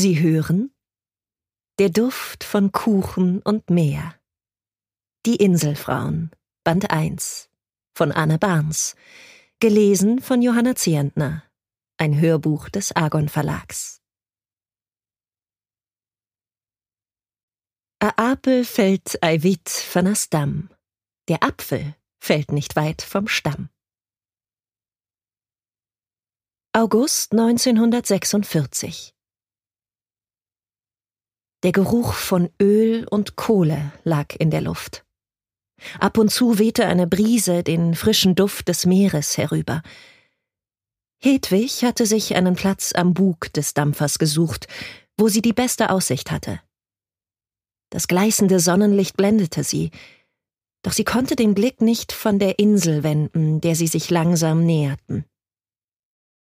Sie hören Der Duft von Kuchen und Meer. Die Inselfrauen, Band 1 von Anne Barnes, gelesen von Johanna Zehentner, ein Hörbuch des Argon Verlags. A Apel fällt ei wit van a Stam, der Apfel fällt nicht weit vom Stamm. August 1946. Der Geruch von Öl und Kohle lag in der Luft. Ab und zu wehte eine Brise den frischen Duft des Meeres herüber. Hedwig hatte sich einen Platz am Bug des Dampfers gesucht, wo sie die beste Aussicht hatte. Das gleißende Sonnenlicht blendete sie, doch sie konnte den Blick nicht von der Insel wenden, der sie sich langsam näherten.